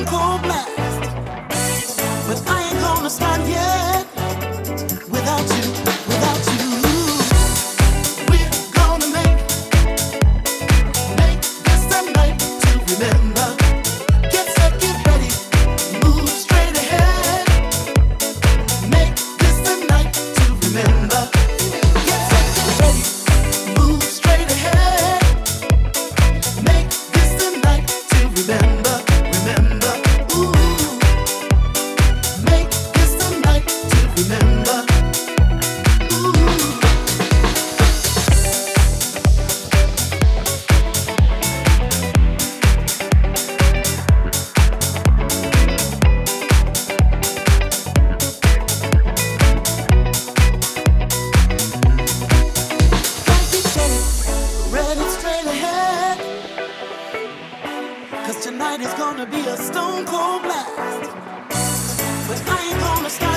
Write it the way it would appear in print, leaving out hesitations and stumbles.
stone cold blast. But I ain't gonna start yet without you, without you. We're gonna make this a night to remember. Get set, get ready, move straight ahead. Make this a night to remember. Get set, get ready, move straight ahead. Make this a night to remember, remember. Ooh, make this a night to remember. Ready straight ahead. 'Cause tonight is gonna be a stone cold blast. But I ain't gonna stop.